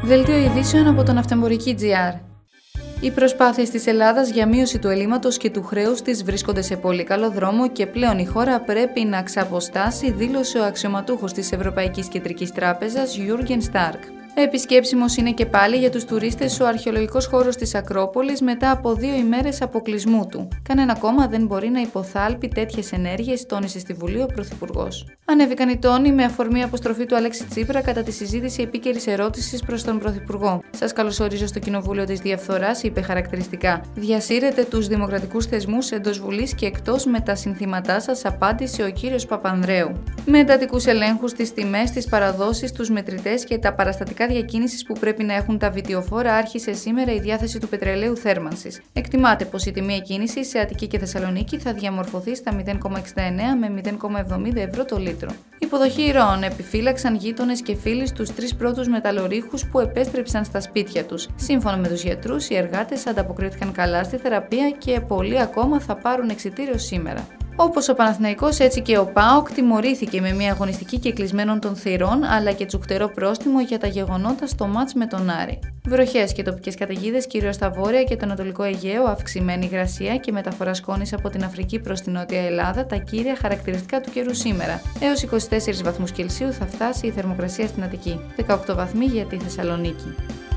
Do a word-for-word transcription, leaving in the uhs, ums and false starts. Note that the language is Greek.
Δελτίο ειδήσεων από τον Ναυτεμπορική τζι αρ. Οι προσπάθειες της Ελλάδας για μείωση του ελλείμματος και του χρέους της βρίσκονται σε πολύ καλό δρόμο και πλέον η χώρα πρέπει να ξαποστάσει, δήλωσε ο αξιωματούχος της Ευρωπαϊκής Κεντρικής Τράπεζας, Jürgen Stark. Επισκέψιμος είναι και πάλι για τους τουρίστες ο αρχαιολογικός χώρος της Ακρόπολης μετά από δύο ημέρες αποκλεισμού του. Κανένα κόμμα δεν μπορεί να υποθάλπει τέτοιες ενέργειες, τόνισε στη Βουλή ο Πρωθυπουργός. Ανέβηκαν οι τόνοι με αφορμή αποστροφή του Αλέξη Τσίπρα κατά τη συζήτηση επίκαιρης ερώτησης προς τον Πρωθυπουργό. Σας καλωσορίζω στο Κοινοβούλιο της Διαφθοράς, είπε χαρακτηριστικά. Διασύρετε τους δημοκρατικούς θεσμούς εντός Βουλής και εκτός με τα συνθήματά σας, απάντησε ο κύριος Παπανδρέου. Με εντατικούς ελέγχους στις τιμές, τις παραδόσεις, τους μετρητές και τα παραστατικά διακίνησης που πρέπει να έχουν τα βιτιοφόρα, άρχισε σήμερα η διάθεση του πετρελαίου θέρμανσης. Εκτιμάται πως η τιμή εκκίνησης σε Αττική και Θεσσαλονίκη θα διαμορφωθεί στα μηδέν κόμμα εξήντα εννέα με μηδέν κόμμα εβδομήντα ευρώ το λίτρο. Υποδοχή ροών επιφύλαξαν γείτονες και φίλοι στους τρεις πρώτους μεταλλορύχους που επέστρεψαν στα σπίτια τους. Σύμφωνα με τους γιατρούς, οι εργάτες ανταποκρίθηκαν καλά στη θεραπεία και πολλοί ακόμα θα πάρουν εξιτήριο σήμερα. Όπως ο Παναθηναϊκός, έτσι και ο ΠΑΟΚ τιμωρήθηκε με μια αγωνιστική και κλεισμένων των θυρών, αλλά και τσουχτερό πρόστιμο για τα γεγονότα στο μάτς με τον Άρη. Βροχές και τοπικές καταιγίδες κυρίως στα βόρεια και το Ανατολικό Αιγαίο, αυξημένη υγρασία και μεταφορά σκόνης από την Αφρική προς την Νότια Ελλάδα, τα κύρια χαρακτηριστικά του καιρού σήμερα. Έως είκοσι τέσσερις βαθμούς Κελσίου θα φτάσει η θερμοκρασία στην Αττική, δεκαοκτώ βαθμοί για τη Θεσσαλονίκη.